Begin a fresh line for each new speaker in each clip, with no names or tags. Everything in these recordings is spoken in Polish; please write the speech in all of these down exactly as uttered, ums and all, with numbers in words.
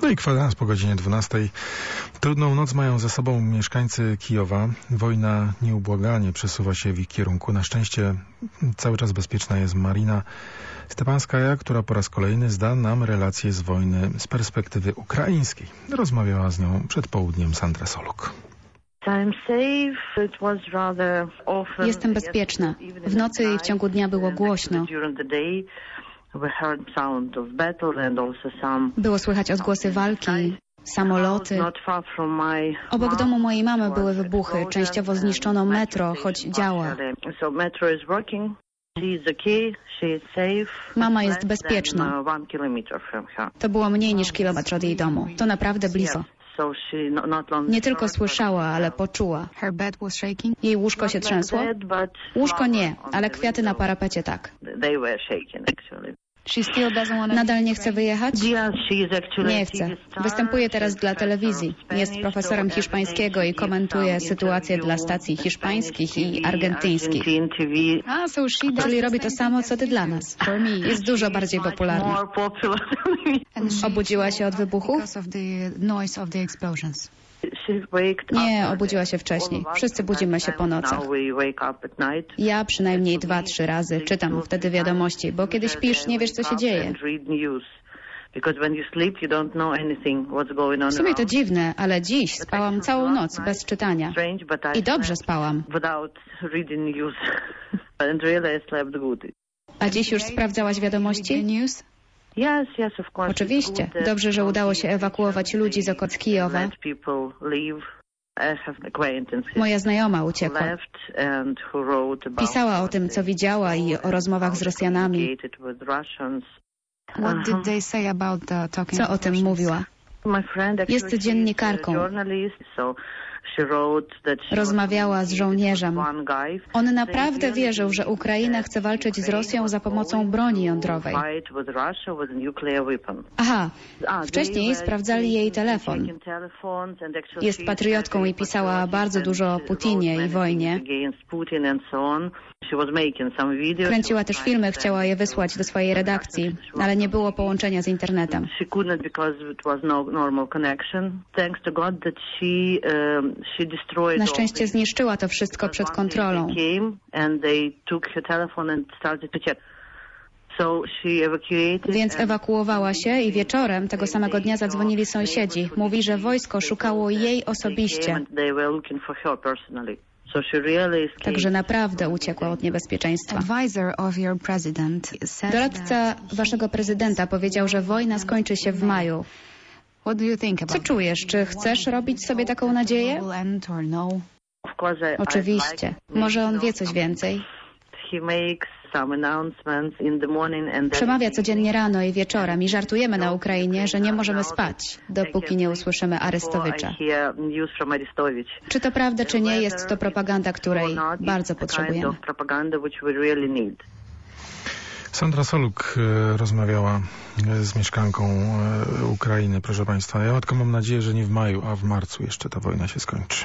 No i kwadrans po godzinie dwunastej. Trudną noc mają za sobą mieszkańcy Kijowa. Wojna nieubłaganie przesuwa się w ich kierunku. Na szczęście cały czas bezpieczna jest Marina Stepanskaja, która po raz kolejny zda nam relacje z wojny z perspektywy ukraińskiej. Rozmawiała z nią przed południem Sandra Soluk.
Jestem bezpieczna. W nocy i w ciągu dnia było głośno. Było słychać odgłosy walki, samoloty. Obok domu mojej mamy były wybuchy. Częściowo zniszczono metro, choć działa. Mama jest bezpieczna. To było mniej niż kilometr od jej domu. To naprawdę blisko. Nie tylko słyszała, ale poczuła. Jej łóżko się trzęsło? Łóżko nie, ale kwiaty na parapecie tak. Nadal nie chce wyjechać? Nie chce. Występuje teraz dla telewizji. Jest profesorem hiszpańskiego i komentuje sytuację dla stacji hiszpańskich i argentyńskich. Czyli robi to samo, co ty dla nas. Jest dużo bardziej popularna. Obudziła się od wybuchu? Nie, obudziła się wcześniej. Wszyscy budzimy się po nocach. Ja przynajmniej dwa, trzy razy czytam wtedy wiadomości, bo kiedy śpisz, nie wiesz, co się dzieje. W sumie to dziwne, ale dziś spałam całą noc bez czytania. I dobrze spałam. A dziś już sprawdzałaś wiadomości? Oczywiście. Dobrze, że udało się ewakuować ludzi z okolic Kijowa. Moja znajoma uciekła. Pisała o tym, co widziała i o rozmowach z Rosjanami. Co o tym mówiła? Jest dziennikarką. Rozmawiała z żołnierzem. On naprawdę wierzył, że Ukraina chce walczyć z Rosją za pomocą broni jądrowej. Aha, wcześniej sprawdzali jej telefon. Jest patriotką i pisała bardzo dużo o Putinie i wojnie. Kręciła też filmy, chciała je wysłać do swojej redakcji, ale nie było połączenia z internetem. Na szczęście zniszczyła to wszystko przed kontrolą. Więc ewakuowała się i wieczorem tego samego dnia zadzwonili sąsiedzi. Mówi, że wojsko szukało jej osobiście. Także naprawdę uciekła od niebezpieczeństwa. Doradca waszego prezydenta powiedział, że wojna skończy się w maju. Co czujesz? Czy chcesz robić sobie taką nadzieję? Oczywiście. Może on wie coś więcej? Przemawia codziennie rano i wieczorem i żartujemy na Ukrainie, że nie możemy spać, dopóki nie usłyszymy Arestowicza. Czy to prawda, czy nie, jest to propaganda, której bardzo potrzebujemy.
Sandra Soluk rozmawiała z mieszkanką Ukrainy, proszę Państwa. Ja tylko mam nadzieję, że nie w maju, a w marcu jeszcze ta wojna się skończy.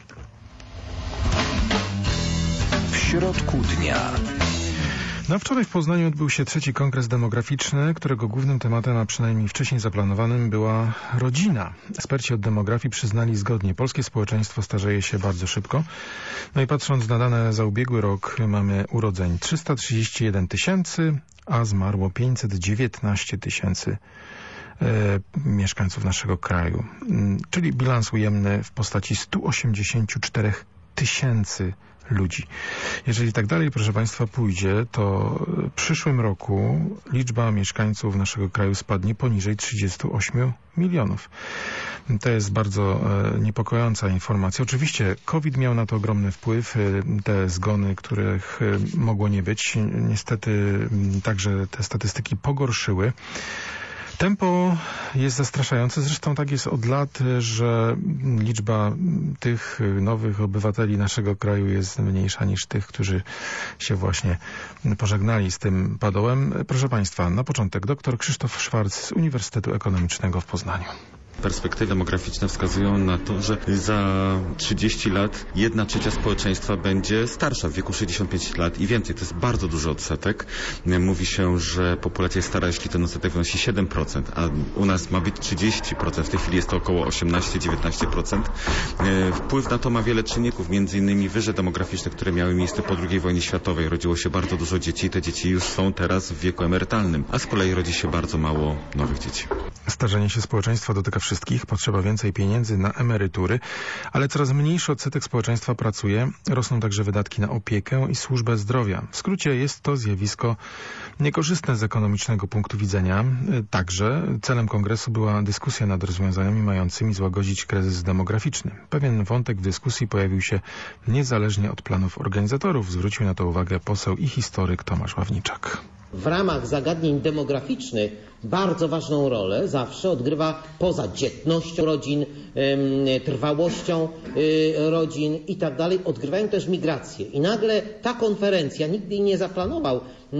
W środku dnia.
No, wczoraj w Poznaniu odbył się trzeci kongres demograficzny, którego głównym tematem, a przynajmniej wcześniej zaplanowanym, była rodzina. Eksperci od demografii przyznali zgodnie, polskie społeczeństwo starzeje się bardzo szybko. No i patrząc na dane za ubiegły rok, mamy urodzeń trzysta trzydzieści jeden tysięcy, a zmarło pięćset dziewiętnaście tysięcy e, mieszkańców naszego kraju. Czyli bilans ujemny w postaci stu osiemdziesięciu czterech tysięcy ludzi. Jeżeli tak dalej, proszę Państwa, pójdzie, to w przyszłym roku liczba mieszkańców naszego kraju spadnie poniżej trzydziestu ośmiu milionów. To jest bardzo e, niepokojąca informacja. Oczywiście COVID miał na to ogromny wpływ. Te zgony, których e, mogło nie być, niestety m, także te statystyki pogorszyły. Tempo jest zastraszające, zresztą tak jest od lat, że liczba tych nowych obywateli naszego kraju jest mniejsza niż tych, którzy się właśnie pożegnali z tym padołem. Proszę Państwa, na początek doktor Krzysztof Szwarc z Uniwersytetu Ekonomicznego w Poznaniu.
Perspektywy demograficzne wskazują na to, że za trzydzieści lat jedna trzecia społeczeństwa będzie starsza, w wieku sześćdziesiąt pięć lat i więcej. To jest bardzo duży odsetek. Mówi się, że populacja jest stara, jeśli ten odsetek wynosi siedem procent, a u nas ma być trzydzieści procent. W tej chwili jest to około osiemnaście do dziewiętnastu procent. Wpływ na to ma wiele czynników, między innymi wyże demograficzne, które miały miejsce po drugiej wojnie światowej. Rodziło się bardzo dużo dzieci i te dzieci już są teraz w wieku emerytalnym, a z kolei rodzi się bardzo mało nowych dzieci.
Starzenie się społeczeństwa dotyka wszystkich, potrzeba więcej pieniędzy na emerytury, ale coraz mniejszy odsetek społeczeństwa pracuje, rosną także wydatki na opiekę i służbę zdrowia. W skrócie jest to zjawisko niekorzystne z ekonomicznego punktu widzenia. Także celem kongresu była dyskusja nad rozwiązaniami mającymi złagodzić kryzys demograficzny. Pewien wątek w dyskusji pojawił się niezależnie od planów organizatorów. Zwrócił na to uwagę poseł i historyk Tomasz Ławniczak.
W ramach zagadnień demograficznych bardzo ważną rolę zawsze odgrywa poza dzietnością rodzin, trwałością rodzin i tak dalej, odgrywają też migracje. I nagle ta konferencja, nikt jej nie zaplanował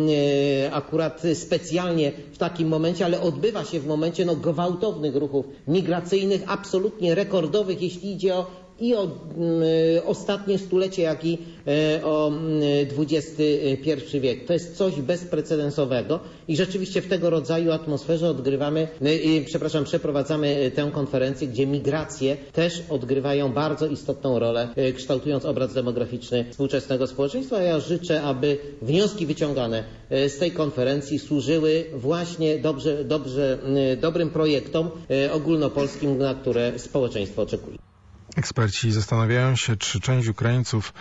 akurat specjalnie w takim momencie, ale odbywa się w momencie no, gwałtownych ruchów migracyjnych, absolutnie rekordowych, jeśli idzie o i o y, ostatnie stulecie, jak i y, o dwudziesty pierwszy wiek. To jest coś bezprecedensowego i rzeczywiście w tego rodzaju atmosferze odgrywamy, y, y, przepraszam, przeprowadzamy tę konferencję, gdzie migracje też odgrywają bardzo istotną rolę, y, kształtując obraz demograficzny współczesnego społeczeństwa. Ja życzę, aby wnioski wyciągane y, z tej konferencji służyły właśnie dobrze, dobrze, y, dobrym projektom y, ogólnopolskim, na które społeczeństwo oczekuje.
Eksperci zastanawiają się, czy część Ukraińców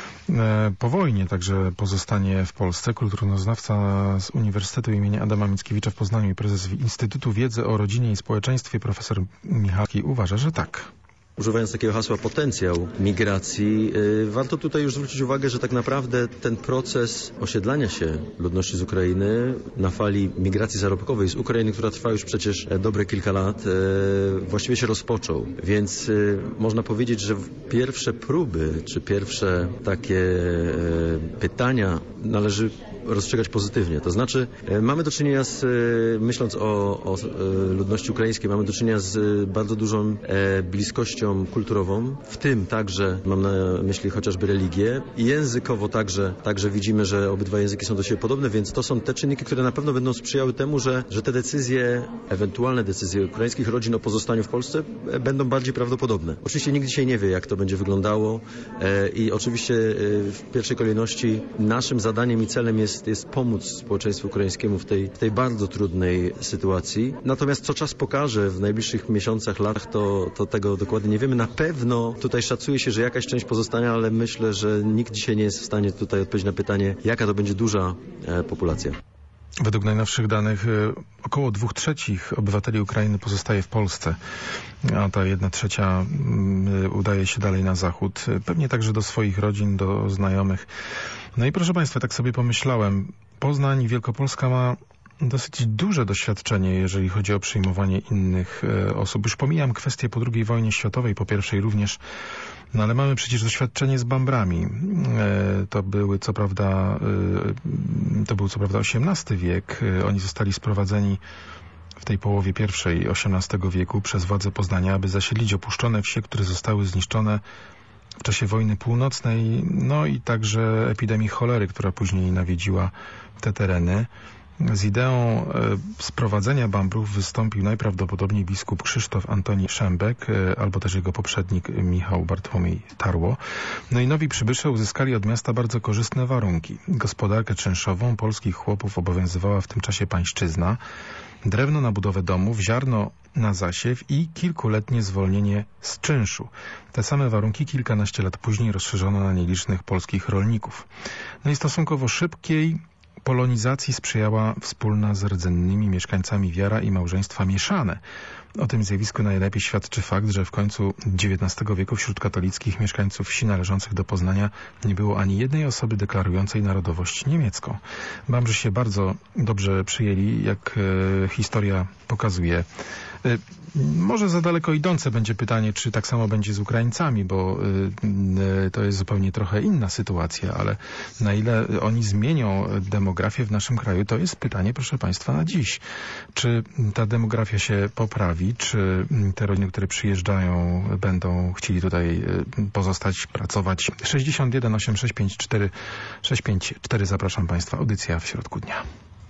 po wojnie także pozostanie w Polsce. Kulturoznawca z Uniwersytetu im. Adama Mickiewicza w Poznaniu i prezes Instytutu Wiedzy o Rodzinie i Społeczeństwie profesor Michalski uważa, że tak.
Używając takiego hasła potencjał migracji, yy, warto tutaj już zwrócić uwagę, że tak naprawdę ten proces osiedlania się ludności z Ukrainy na fali migracji zarobkowej z Ukrainy, która trwa już przecież dobre kilka lat, yy, właściwie się rozpoczął. Więc yy, można powiedzieć, że pierwsze próby, czy pierwsze takie yy, pytania należy rozstrzygać pozytywnie. To znaczy yy, mamy do czynienia z, yy, myśląc o, o yy, ludności ukraińskiej, mamy do czynienia z yy, bardzo dużą yy, bliskością kulturową, w tym także mam na myśli chociażby religię i językowo także, także widzimy, że obydwa języki są do siebie podobne, więc to są te czynniki, które na pewno będą sprzyjały temu, że, że te decyzje, ewentualne decyzje ukraińskich rodzin o pozostaniu w Polsce będą bardziej prawdopodobne. Oczywiście nikt dzisiaj nie wie, jak to będzie wyglądało e, i oczywiście e, w pierwszej kolejności naszym zadaniem i celem jest, jest pomóc społeczeństwu ukraińskiemu w tej, w tej bardzo trudnej sytuacji. Natomiast co czas pokaże w najbliższych miesiącach, latach, to, to tego dokładnie nie wiemy. Na pewno tutaj szacuje się, że jakaś część pozostanie, ale myślę, że nikt dzisiaj nie jest w stanie tutaj odpowiedzieć na pytanie, jaka to będzie duża e, populacja.
Według najnowszych danych około dwóch trzecich obywateli Ukrainy pozostaje w Polsce, a ta jedna trzecia udaje się dalej na zachód, pewnie także do swoich rodzin, do znajomych. No i proszę Państwa, tak sobie pomyślałem, Poznań i Wielkopolska ma dosyć duże doświadczenie, jeżeli chodzi o przyjmowanie innych e, osób. Już pomijam kwestię po drugiej wojnie światowej, po pierwszej również, no ale mamy przecież doświadczenie z Bambrami. E, to były co prawda, e, to był co prawda osiemnasty wiek. E, oni zostali sprowadzeni w tej połowie pierwszej osiemnastego wieku przez władze Poznania, aby zasiedlić opuszczone wsie, które zostały zniszczone w czasie wojny północnej, no i także epidemii cholery, która później nawiedziła te tereny. Z ideą e, sprowadzenia Bambrów wystąpił najprawdopodobniej biskup Krzysztof Antoni Szembek, e, albo też jego poprzednik Michał Bartłomiej Tarło. No i nowi przybysze uzyskali od miasta bardzo korzystne warunki. Gospodarkę czynszową polskich chłopów obowiązywała w tym czasie pańszczyzna, drewno na budowę domów, ziarno na zasiew i kilkuletnie zwolnienie z czynszu. Te same warunki kilkanaście lat później rozszerzono na nielicznych polskich rolników. No i stosunkowo szybkiej polonizacji sprzyjała wspólna z rdzennymi mieszkańcami wiara i małżeństwa mieszane. O tym zjawisku najlepiej świadczy fakt, że w końcu dziewiętnastego wieku wśród katolickich mieszkańców wsi należących do Poznania nie było ani jednej osoby deklarującej narodowość niemiecką. Bambrzy się bardzo dobrze przyjęli, jak e, historia pokazuje. E, może za daleko idące będzie pytanie, czy tak samo będzie z Ukraińcami, bo e, to jest zupełnie trochę inna sytuacja, ale na ile oni zmienią demografię w naszym kraju, to jest pytanie, proszę Państwa, na dziś. Czy ta demografia się poprawi? dzieci? Czy te rodziny, które przyjeżdżają, będą chcieli tutaj pozostać, pracować? sześćdziesiąt jeden osiemdziesiąt sześć pięćdziesiąt cztery sześć pięć cztery. Zapraszam Państwa. Audycja w środku dnia.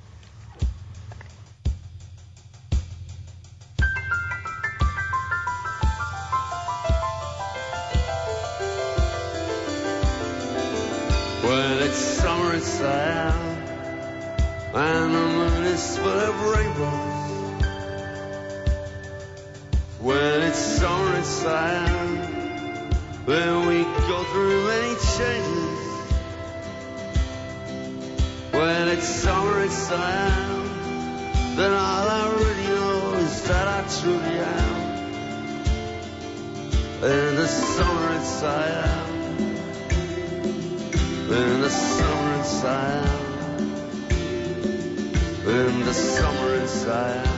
Well, it's summer inside, and the moon is full of rainbows. Well, it's summer inside, where we go through many changes. Well, it's summer inside, then all I really know is that I truly am. In the summer inside, in the summer inside, in the summer inside.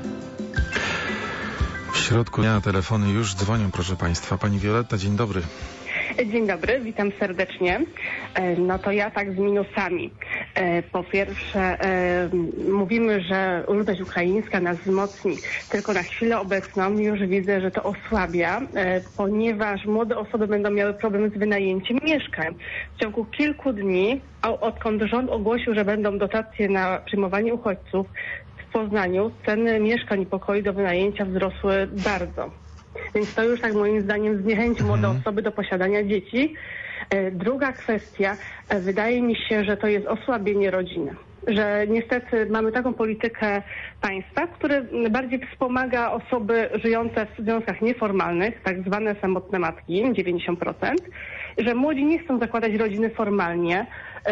W środku dnia telefony już dzwonią, proszę Państwa. Pani Wioletta, dzień dobry.
Dzień dobry, witam serdecznie. No to ja tak z minusami. Po pierwsze, mówimy, że ludność ukraińska nas wzmocni. Tylko na chwilę obecną już widzę, że to osłabia, ponieważ młode osoby będą miały problem z wynajęciem mieszkań. W ciągu kilku dni, odkąd rząd ogłosił, że będą dotacje na przyjmowanie uchodźców, w Poznaniu ceny mieszkań i pokoi do wynajęcia wzrosły bardzo. Więc to już tak moim zdaniem zniechęci młode
Mhm.
osoby do posiadania dzieci. Druga kwestia, wydaje mi się, że to jest osłabienie rodziny. Że niestety mamy taką politykę państwa, które bardziej wspomaga osoby żyjące w związkach nieformalnych, tak zwane samotne matki, dziewięćdziesiąt procent, że młodzi nie chcą zakładać rodziny formalnie.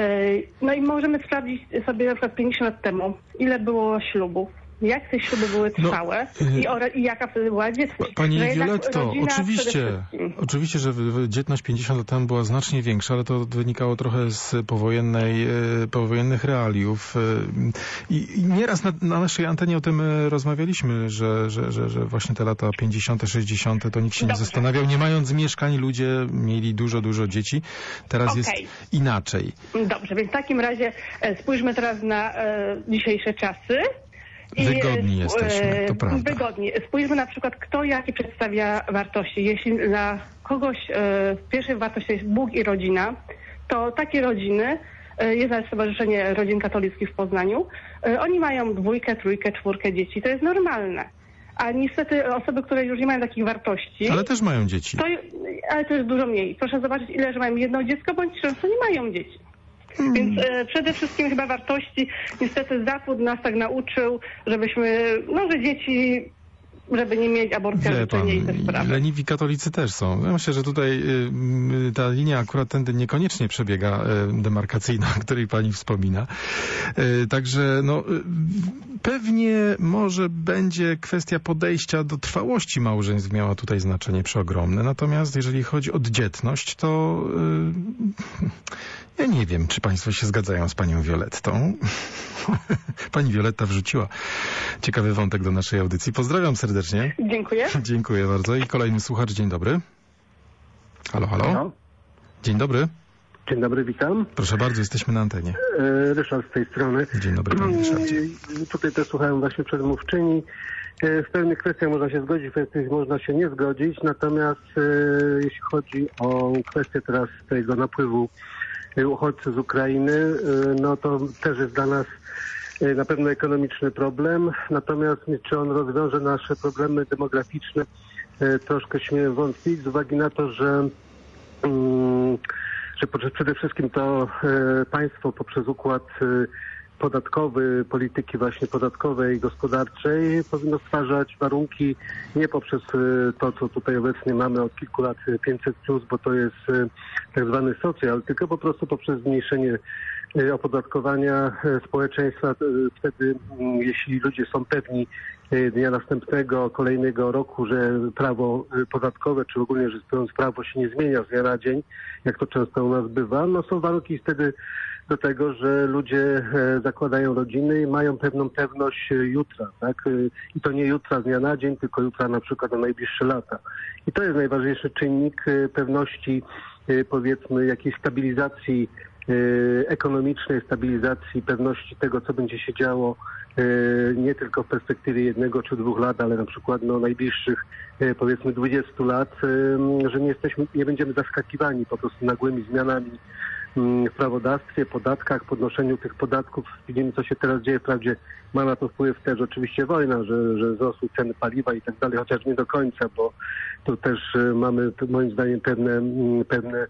No i możemy sprawdzić sobie na przykład pięćdziesiąt lat temu, ile było ślubów, jak te śluby były trwałe no, i, ore, i jaka wtedy była dzietność.
Pani Violetto, oczywiście, oczywiście, że dzietność pięćdziesiąt lat temu była znacznie większa, ale to wynikało trochę z powojennej, powojennych realiów. I, i nieraz na, na naszej antenie o tym rozmawialiśmy, że, że, że, że właśnie te lata pięćdziesiąte, sześćdziesiąte to nikt się Dobrze. nie zastanawiał. Nie mając mieszkań, ludzie mieli dużo, dużo dzieci. Teraz okay. jest inaczej.
Dobrze, więc w takim razie spójrzmy teraz na e, dzisiejsze czasy.
Wygodni jesteśmy, to prawda.
Wygodni. Spójrzmy na przykład, kto jakie przedstawia wartości. Jeśli dla kogoś e, pierwszej wartości jest Bóg i rodzina, to takie rodziny, e, jest nawet Stowarzyszenie Rodzin Katolickich w Poznaniu, e, oni mają dwójkę, trójkę, czwórkę dzieci. To jest normalne. A niestety osoby, które już nie mają takich wartości...
Ale też mają dzieci.
To, ale to jest dużo mniej. Proszę zobaczyć, ile że mają jedno dziecko, bądź często nie mają dzieci. Hmm. Więc e, przede wszystkim chyba wartości, niestety Zachód nas tak nauczył, żebyśmy, no że dzieci, żeby nie mieć aborcji, życzenia i te sprawy.
Leniwi katolicy też są. Ja myślę, że tutaj y, ta linia akurat tędy niekoniecznie przebiega y, demarkacyjna, o której pani wspomina. Y, także no, y, pewnie może będzie kwestia podejścia do trwałości małżeństw miała tutaj znaczenie przeogromne. Natomiast jeżeli chodzi o dzietność, to y, ja nie wiem, czy państwo się zgadzają z panią Violettą. Pani Violetta wrzuciła ciekawy wątek do naszej audycji. Pozdrawiam serdecznie.
Dziękuję.
Dziękuję bardzo. I kolejny słuchacz. Dzień dobry. Halo, halo.
halo.
Dzień dobry.
Dzień dobry, witam.
Proszę bardzo, jesteśmy na antenie.
E, Ryszard z tej strony.
Dzień dobry, panie Ryszardzie.
E, tutaj też słuchałem właśnie przedmówczyni. E, w pewnych kwestiach można się zgodzić, w kwestiach można się nie zgodzić. Natomiast e, jeśli chodzi o kwestię teraz tego napływu uchodźców z Ukrainy, no to też jest dla nas na pewno ekonomiczny problem. Natomiast czy on rozwiąże nasze problemy demograficzne, troszkę śmiem wątpić z uwagi na to, że, że przede wszystkim to państwo poprzez układ podatkowy, polityki właśnie podatkowej i gospodarczej powinno stwarzać warunki nie poprzez to, co tutaj obecnie mamy od kilku lat pięćset plus, bo to jest tak zwany socjal, tylko po prostu poprzez zmniejszenie opodatkowania społeczeństwa. Wtedy, jeśli ludzie są pewni dnia następnego, kolejnego roku, że prawo podatkowe, czy ogólnie rzecz biorąc prawo się nie zmienia z dnia na dzień, jak to często u nas bywa, no są warunki wtedy do tego, że ludzie zakładają rodziny i mają pewną pewność jutra, tak? I to nie jutra z dnia na dzień, tylko jutra na przykład na najbliższe lata. I to jest najważniejszy czynnik pewności, powiedzmy, jakiejś stabilizacji ekonomicznej, stabilizacji, pewności tego, co będzie się działo nie tylko w perspektywie jednego czy dwóch lat, ale na przykład no, najbliższych powiedzmy dwudziestu lat, że nie jesteśmy, nie będziemy zaskakiwani po prostu nagłymi zmianami w prawodawstwie, podatkach, podnoszeniu tych podatków. Widzimy, co się teraz dzieje. Wprawdzie ma na to wpływ też oczywiście wojna, że, że wzrosły ceny paliwa i tak dalej, chociaż nie do końca, bo tu też mamy moim zdaniem pewne, pewne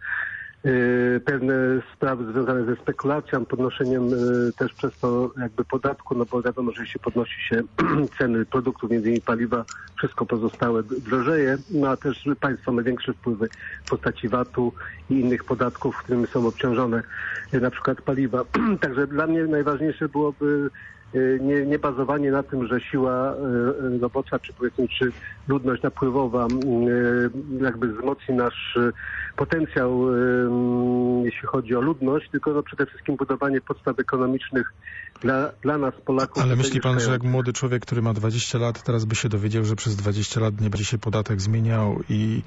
pewne sprawy związane ze spekulacją, podnoszeniem też przez to jakby podatku, no bo wiadomo, że jeśli podnosi się ceny produktów, między innymi paliwa, wszystko pozostałe drożeje, no a też państwo ma większe wpływy w postaci VAT-u i innych podatków, którymi są obciążone na przykład paliwa. Także dla mnie najważniejsze byłoby Nie, nie bazowanie na tym, że siła robocza, czy powiedzmy, czy ludność napływowa jakby wzmocni nasz potencjał, jeśli chodzi o ludność, tylko no przede wszystkim budowanie podstaw ekonomicznych dla, dla nas, Polaków.
Ale myśli pan, że jak młody człowiek, który ma dwadzieścia lat, teraz by się dowiedział, że przez dwadzieścia lat nie będzie się podatek zmieniał i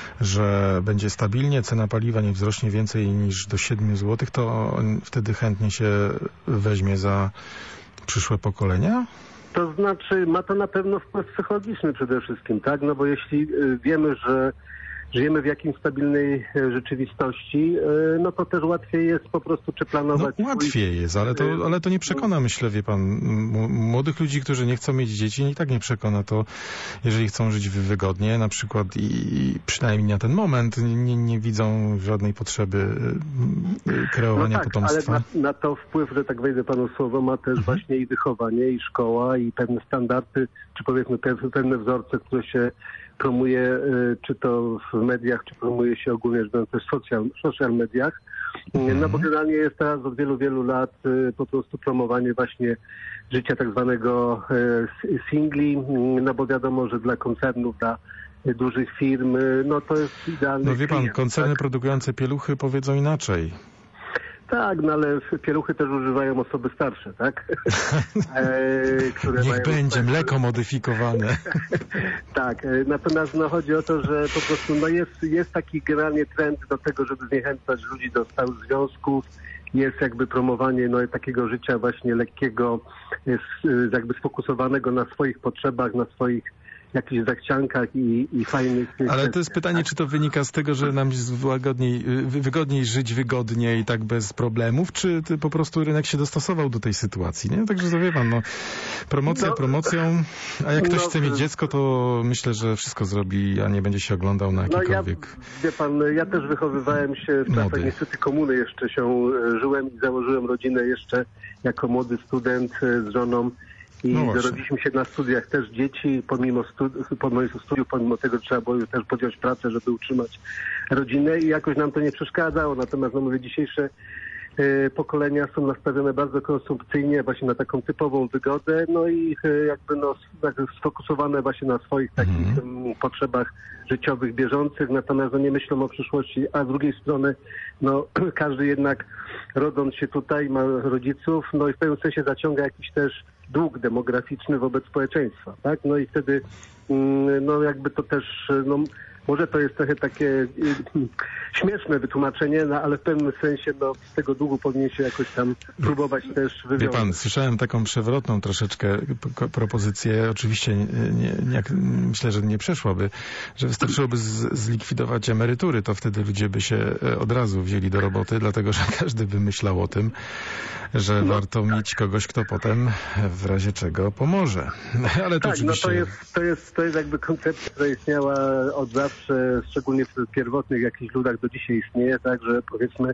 że będzie stabilnie, cena paliwa nie wzrośnie więcej niż do siedmiu złotych, to on wtedy chętnie się weźmie za przyszłe pokolenia?
To znaczy, ma to na pewno wpływ psychologiczny przede wszystkim, tak? No bo jeśli wiemy, że żyjemy w jakimś stabilnej rzeczywistości, no to też łatwiej jest po prostu czy planować...
No łatwiej jest, ale to, ale to nie przekona, myślę, wie pan, młodych ludzi, którzy nie chcą mieć dzieci, i tak nie przekona to, jeżeli chcą żyć wygodnie, na przykład i przynajmniej na ten moment nie, nie widzą żadnej potrzeby kreowania
no tak,
potomstwa.
Ale na, na to wpływ, że tak wejdę panu słowo, ma też mhm. właśnie i wychowanie, i szkoła, i pewne standardy, czy powiedzmy pewne wzorce, które się promuje, czy to w mediach, czy promuje się ogólnie, że też w social, social mediach. Mm. No bo generalnie jest teraz od wielu, wielu lat po prostu promowanie właśnie życia tak zwanego singli, no bo wiadomo, że dla koncernów, dla dużych firm, no to jest idealny
No wie pan,
klient,
koncerny
tak?
produkujące pieluchy powiedzą inaczej.
Tak, no ale pieluchy też używają osoby starsze, tak? E, które
Niech
mają
będzie
tak,
mleko modyfikowane.
Tak, natomiast no, chodzi o to, że po prostu no, jest, jest taki generalnie trend do tego, żeby zniechęcać ludzi do stałych związków. Jest jakby promowanie no, takiego życia właśnie lekkiego, jest jakby sfokusowanego na swoich potrzebach, na swoich jakichś zachciankach i, i fajnych...
Ale to jest pytanie, czy to wynika z tego, że nam jest wygodniej, wygodniej żyć wygodnie i tak bez problemów, czy po prostu rynek się dostosował do tej sytuacji, nie? Także to wie pan, no, promocja no, promocją, a jak ktoś no, chce mieć dziecko, to myślę, że wszystko zrobi, a nie będzie się oglądał na jakikolwiek...
No ja, wie pan, ja też wychowywałem się w czasach niestety komuny, jeszcze się żyłem i założyłem rodzinę jeszcze jako młody student z żoną. I no dorodziliśmy się na studiach też dzieci, pomimo, studi pomimo studiów, pomimo tego trzeba było też podjąć pracę, żeby utrzymać rodzinę i jakoś nam to nie przeszkadzało. Natomiast, no mówię, dzisiejsze e, pokolenia są nastawione bardzo konsumpcyjnie, właśnie na taką typową wygodę, no i e, jakby no tak sfokusowane właśnie na swoich takich mm. potrzebach życiowych, bieżących, natomiast no, nie myślą o przyszłości, a z drugiej strony no każdy jednak rodząc się tutaj ma rodziców, no i w pewnym sensie zaciąga jakiś też dług demograficzny wobec społeczeństwa, tak? No i wtedy, no jakby to też, no może to jest trochę takie y, śmieszne wytłumaczenie, no ale w pewnym sensie, no z tego długu powinien się jakoś tam próbować też wywiązać.
Wie pan, słyszałem taką przewrotną troszeczkę propozycję, oczywiście nie, nie, myślę, że nie przeszłaby, że wystarczyłoby z, zlikwidować emerytury, to wtedy ludzie by się od razu wzięli do roboty, dlatego że każdy by myślał o tym, że no, warto tak. mieć kogoś, kto potem w razie czego pomoże. Ale to
tak,
oczywiście...
no to jest, to jest, to jest jakby koncepcja, która istniała od zawsze, szczególnie w pierwotnych jakichś ludach do dzisiaj istnieje, także powiedzmy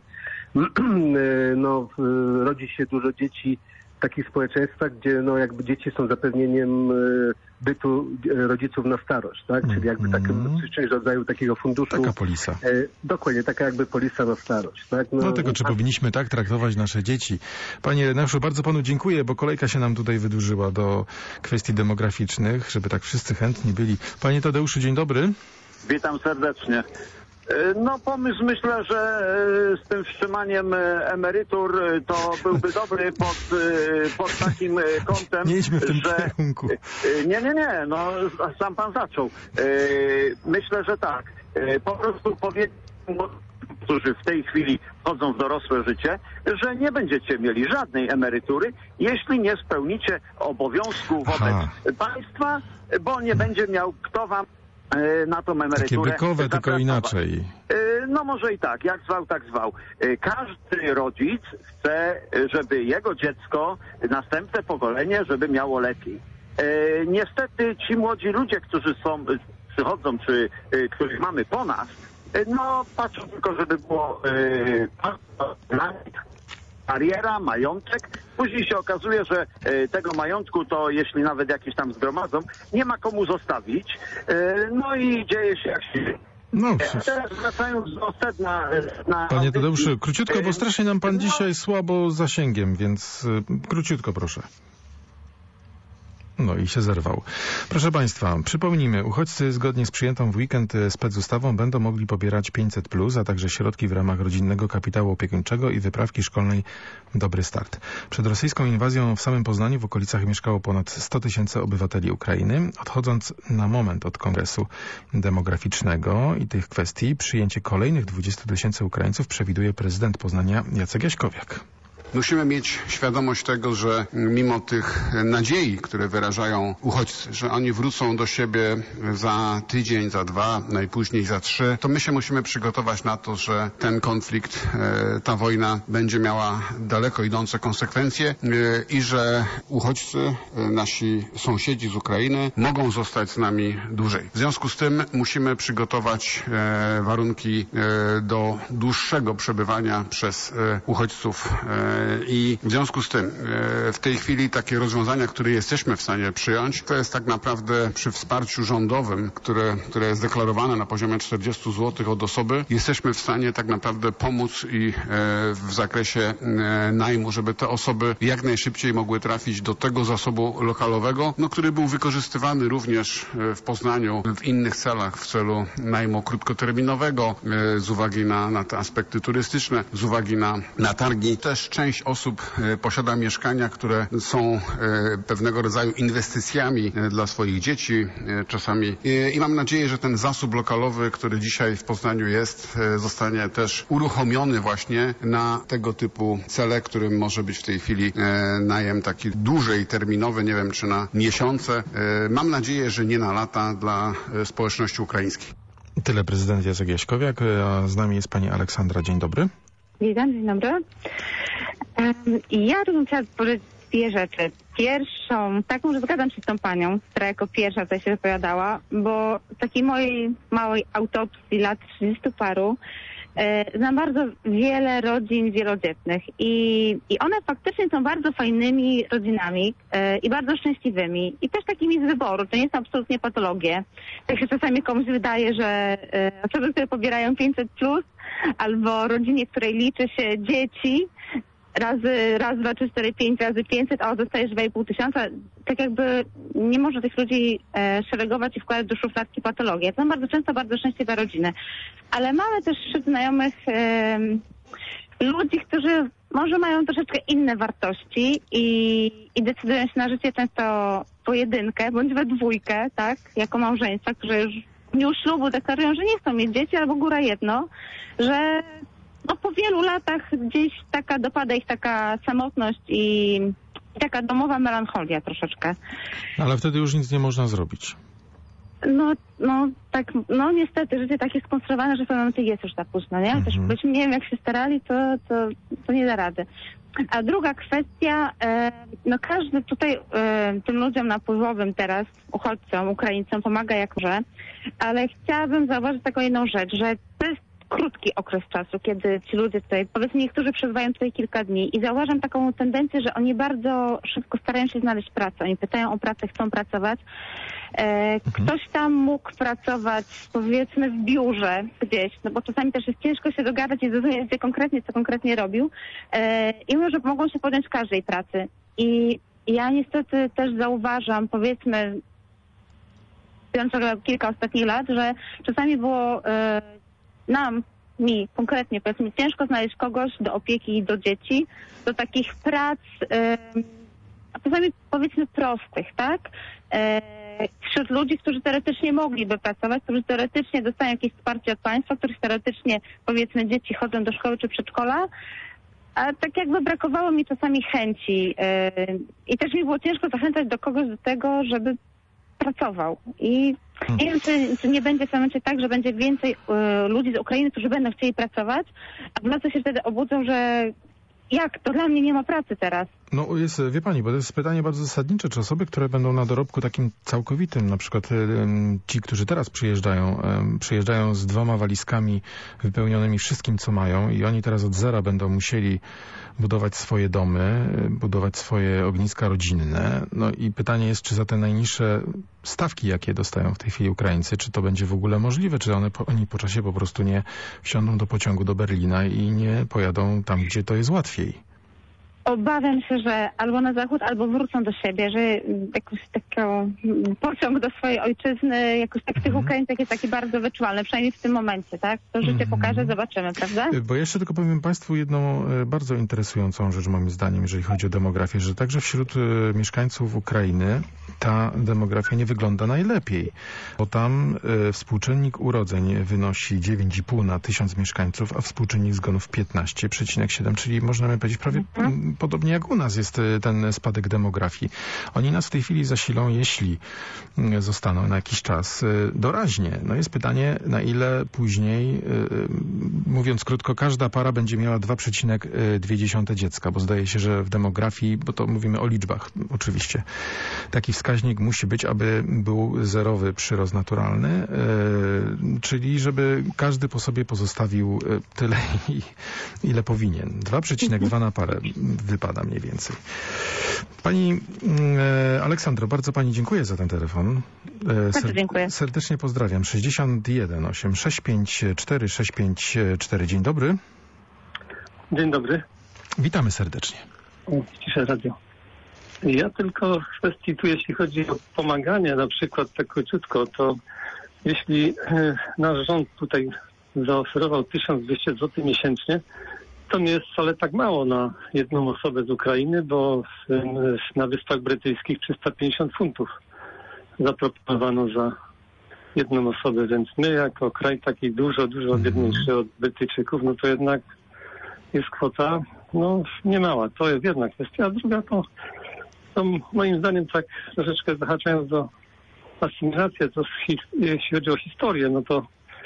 no rodzi się dużo dzieci w takich społeczeństwach, gdzie no jakby dzieci są zapewnieniem bytu rodziców na starość, tak? Czyli jakby takim czymś rodzaju takiego funduszu.
Taka polisa.
E, dokładnie, taka jakby polisa na starość, tak?
No, no tego, czy a... powinniśmy tak traktować nasze dzieci. Panie Ireneuszu, bardzo panu dziękuję, bo kolejka się nam tutaj wydłużyła do kwestii demograficznych, żeby tak wszyscy chętni byli. Panie Tadeuszu, dzień dobry.
Witam serdecznie. No pomysł myślę, że z tym wstrzymaniem emerytur to byłby dobry pod, pod takim kątem,
nie idźmy w tym
że...
kierunku.
Nie, nie, nie, no sam pan zaczął. Myślę, że tak. Po prostu powiedzieć którzy w tej chwili wchodzą w dorosłe życie, że nie będziecie mieli żadnej emerytury, jeśli nie spełnicie obowiązku wobec
Aha.
państwa, bo nie będzie miał kto wam na tą emeryturę
Takie bykowe, tylko
zapracować.
inaczej.
No może i tak, jak zwał, tak zwał. Każdy rodzic chce, żeby jego dziecko, następne pokolenie, żeby miało lepiej. Niestety ci młodzi ludzie, którzy są, przychodzą, czy których mamy po nas, no patrzą tylko, żeby było kariera, majątek. Później się okazuje, że e, tego majątku to jeśli nawet jakiś tam zgromadzą, nie ma komu zostawić. E, no i dzieje się jak się...
No,
E, teraz wracając do sedna... Na
Panie
audycji,
Tadeuszu, króciutko, bo strasznie nam pan
no,
dzisiaj słabo zasięgiem, więc y, króciutko proszę. No i się zerwał. Proszę Państwa, przypomnijmy, uchodźcy zgodnie z przyjętą w weekend specustawą będą mogli pobierać pięćset plus, a także środki w ramach rodzinnego kapitału opiekuńczego i wyprawki szkolnej Dobry Start. Przed rosyjską inwazją w samym Poznaniu w okolicach mieszkało ponad sto tysięcy obywateli Ukrainy. Odchodząc na moment od kongresu demograficznego i tych kwestii, przyjęcie kolejnych dwudziestu tysięcy Ukraińców przewiduje prezydent Poznania Jacek Jaśkowiak.
Musimy mieć świadomość tego, że mimo tych nadziei, które wyrażają uchodźcy, że oni wrócą do siebie za tydzień, za dwa, najpóźniej za trzy, to my się musimy przygotować na to, że ten konflikt, ta wojna będzie miała daleko idące konsekwencje i że uchodźcy, nasi sąsiedzi z Ukrainy, mogą zostać z nami dłużej. W związku z tym musimy przygotować warunki do dłuższego przebywania przez uchodźców. I w związku z tym w tej chwili takie rozwiązania, które jesteśmy w stanie przyjąć, to jest tak naprawdę przy wsparciu rządowym, które, które jest deklarowane na poziomie czterdziestu złotych od osoby, jesteśmy w stanie tak naprawdę pomóc i w zakresie najmu, żeby te osoby jak najszybciej mogły trafić do tego zasobu lokalowego, no, który był wykorzystywany również w Poznaniu w innych celach, w celu najmu krótkoterminowego, z uwagi na, na te aspekty turystyczne, z uwagi na, na targi. Też część osób posiada mieszkania, które są pewnego rodzaju inwestycjami dla swoich dzieci czasami. I mam nadzieję, że ten zasób lokalowy, który dzisiaj w Poznaniu jest, zostanie też uruchomiony właśnie na tego typu cele, którym może być w tej chwili najem taki dłużej terminowy, nie wiem czy na miesiące. Mam nadzieję, że nie na lata dla społeczności ukraińskiej.
Tyle prezydent Jacek Jaśkowiak, a z nami jest pani Aleksandra. Dzień dobry.
Witam, dzień dobry. Ja tu bym chciała powiedzieć dwie rzeczy. Pierwszą, taką, że zgadzam się z tą panią, która jako pierwsza tutaj się wypowiadała, bo w takiej mojej małej autopsji lat trzydziestu paru e, znam bardzo wiele rodzin wielodzietnych i, i one faktycznie są bardzo fajnymi rodzinami e, i bardzo szczęśliwymi i też takimi z wyboru. To nie są absolutnie patologie. Tak się czasami komuś wydaje, że e, osoby, które pobierają pięćset plus, albo rodzinie, w której liczy się dzieci, razy, raz, dwa, trzy, cztery, pięć, razy pięćset, a dostajesz dwa i pół tysiąca, tak jakby nie może tych ludzi e, szeregować i wkładać do szufladki patologii. To są bardzo często bardzo szczęśliwe rodziny. Ale mamy też wśród znajomych e, ludzi, którzy może mają troszeczkę inne wartości i, i decydują się na życie często pojedynkę, bądź we dwójkę, tak, jako małżeństwa, którzy już w dniu ślubu deklarują, że nie chcą mieć dzieci, albo góra jedno, że no, po wielu latach gdzieś taka dopada ich taka samotność i, i taka domowa melancholia troszeczkę.
Ale wtedy już nic nie można zrobić.
No, no tak, no niestety życie tak jest skonstruowane, że w pewnym momencie jest już za późno, nie?
Mhm.
Też byśmy, nie wiem, jak się starali, to, to, to nie da rady. A druga kwestia, e, no każdy tutaj e, tym ludziom napływowym teraz, uchodźcom, Ukraińcom pomaga jak może, ale chciałabym zauważyć taką jedną rzecz, że to jest krótki okres czasu, kiedy ci ludzie tutaj, powiedzmy niektórzy przebywają tutaj kilka dni i zauważam taką tendencję, że oni bardzo szybko starają się znaleźć pracę. Oni pytają o pracę, chcą pracować. E, ktoś tam mógł pracować, powiedzmy, w biurze gdzieś, no bo czasami też jest ciężko się dogadać i zrozumieć, gdzie konkretnie, co konkretnie robił. E, I mówią, że mogą się podjąć każdej pracy. I ja niestety też zauważam, powiedzmy, biorąc kilka ostatnich lat, że czasami było e, nam, mi konkretnie, powiedzmy, ciężko znaleźć kogoś do opieki do dzieci, do takich prac, e, a czasami powiedzmy prostych, tak? E, wśród ludzi, którzy teoretycznie mogliby pracować, którzy teoretycznie dostają jakieś wsparcie od państwa, których teoretycznie, powiedzmy, dzieci chodzą do szkoły czy przedszkola, a tak jakby brakowało mi czasami chęci i też mi było ciężko zachęcać do kogoś do tego, żeby pracował. I nie wiem, czy, czy nie będzie w tym momencie tak, że będzie więcej ludzi z Ukrainy, którzy będą chcieli pracować, a w nocy się wtedy obudzą, że jak? To dla mnie nie ma pracy teraz.
No jest, wie pani, bo to jest pytanie bardzo zasadnicze, czy osoby, które będą na dorobku takim całkowitym, na przykład ci, którzy teraz przyjeżdżają, przyjeżdżają z dwoma walizkami wypełnionymi wszystkim, co mają i oni teraz od zera będą musieli budować swoje domy, budować swoje ogniska rodzinne. No i pytanie jest, czy za te najniższe stawki, jakie dostają w tej chwili Ukraińcy, czy to będzie w ogóle możliwe, czy one, oni po czasie po prostu nie wsiądą do pociągu do Berlina i nie pojadą tam, gdzie to jest łatwiej.
Obawiam się, że albo na zachód, albo wrócą do siebie, że jakoś taką pociąg do swojej ojczyzny, jakoś tak w tych Ukraińcach jest taki bardzo wyczuwalny, przynajmniej w tym momencie, tak? To życie pokaże, zobaczymy, prawda?
Bo jeszcze tylko powiem Państwu jedną bardzo interesującą rzecz moim zdaniem, jeżeli chodzi o demografię, że także wśród mieszkańców Ukrainy ta demografia nie wygląda najlepiej, bo tam współczynnik urodzeń wynosi dziewięć i pół na tysiąc mieszkańców, a współczynnik zgonów piętnaście przecinek siedem, czyli możemy powiedzieć prawie mhm. podobnie jak u nas jest ten spadek demografii. Oni nas w tej chwili zasilą, jeśli zostaną na jakiś czas, doraźnie. No jest pytanie, na ile później, mówiąc krótko, każda para będzie miała dwa przecinek dwie dziecka, bo zdaje się, że w demografii, bo to mówimy o liczbach oczywiście, taki wskaźnik musi być, aby był zerowy przyrost naturalny, czyli żeby każdy po sobie pozostawił tyle, ile powinien. dwa przecinek dwa na parę wypada mniej więcej. Pani e, Aleksandro, bardzo Pani dziękuję za ten telefon.
E, ser dziękuję.
Serdecznie pozdrawiam. sześćdziesiąt jeden osiem sześć pięć cztery sześć pięć cztery. Dzień dobry.
Dzień dobry.
Witamy serdecznie.
Ciszę radio. Ja tylko w kwestii tu, jeśli chodzi o pomaganie, na przykład tak króciutko, to jeśli e, nasz rząd tutaj zaoferował tysiąc dwieście złotych miesięcznie, to nie jest wcale tak mało na jedną osobę z Ukrainy, bo na Wyspach Brytyjskich trzysta pięćdziesiąt funtów zaproponowano za jedną osobę, więc my jako kraj taki dużo, dużo biedniejszy od Brytyjczyków, no to jednak jest kwota no niemała. To jest jedna kwestia, a druga to, to moim zdaniem tak troszeczkę zahaczając do asymilacji, to jeśli chodzi o historię, no to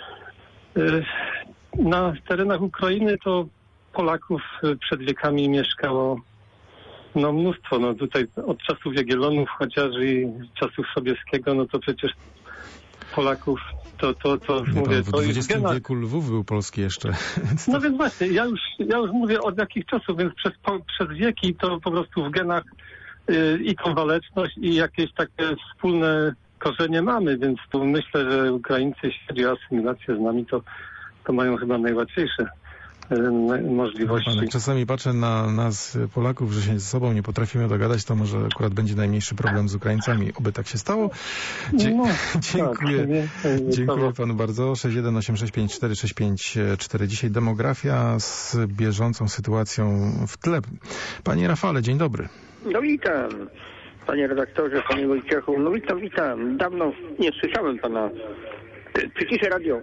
yy, na terenach Ukrainy to Polaków przed wiekami mieszkało no mnóstwo. No tutaj od czasów Jagiellonów chociaż i czasów Sobieskiego, no to przecież Polaków to, to, to
nie,
mówię...
W
to
dwudziestym wieku Lwów był polski jeszcze.
No więc właśnie, ja już, ja już mówię od jakich czasów, więc przez, po, przez wieki to po prostu w genach yy, i tą waleczność i jakieś takie wspólne korzenie mamy, więc tu myślę, że Ukraińcy, jeśli chodzi o asymilację z nami, to, to mają chyba najłatwiejsze możliwości.
Pan, jak czasami patrzę na nas, Polaków, że się ze sobą nie potrafimy dogadać, to może akurat będzie najmniejszy problem z Ukraińcami. Oby tak się stało. Dzie no, dziękuję. Tak, nie, nie, dziękuję panu bardzo. sześć jeden osiem sześć pięć cztery sześć pięć cztery. Dzisiaj demografia z bieżącą sytuacją w tle. Panie Rafale, dzień dobry.
No witam. Panie redaktorze, panie Wojciechu. No witam, witam. Dawno nie słyszałem pana. Przyciszę radio.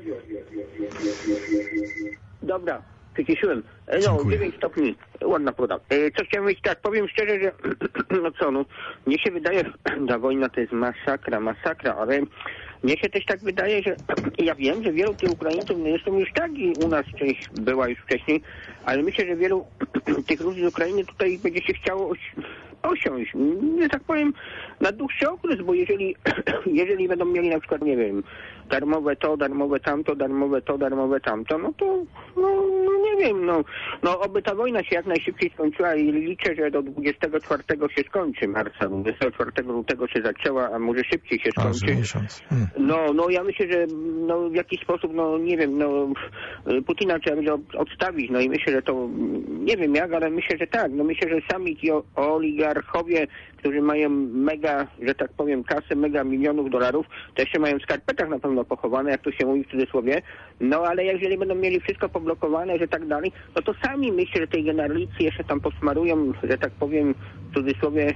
Dobra. Przyciszyłem. No, dziewięć stopni. Ładna pogoda. Co chciałem powiedzieć, tak, powiem szczerze, że no co, no, mnie się wydaje, że ta wojna to jest masakra, masakra, ale mnie się też tak wydaje, że ja wiem, że wielu tych Ukraińców, no zresztą już tak i u nas część była już wcześniej, ale myślę, że wielu tych ludzi z Ukrainy tutaj będzie się chciało osi osiąść, że tak powiem, na dłuższy okres, bo jeżeli, jeżeli będą mieli na przykład, nie wiem, darmowe to, darmowe tamto, darmowe to, darmowe tamto, no to, no, no nie wiem, no, no oby ta wojna się jak najszybciej skończyła i liczę, że do dwudziestego czwartego się skończy marca, dwudziestego czwartego lutego się zaczęła, a może szybciej się skończy.
Hmm.
No, no ja myślę, że no w jakiś sposób, no nie wiem, no Putina trzeba będzie odstawić, no i myślę, że to, nie wiem jak, ale myślę, że tak, no myślę, że sami ci oligarchowie, którzy mają mega, że tak powiem, kasę, mega milionów dolarów, to jeszcze mają w skarpetach na pewno pochowane, jak to się mówi w cudzysłowie. No ale jeżeli będą mieli wszystko poblokowane, że tak dalej, no to sami myślę, że tej generalicji jeszcze tam posmarują, że tak powiem, w cudzysłowie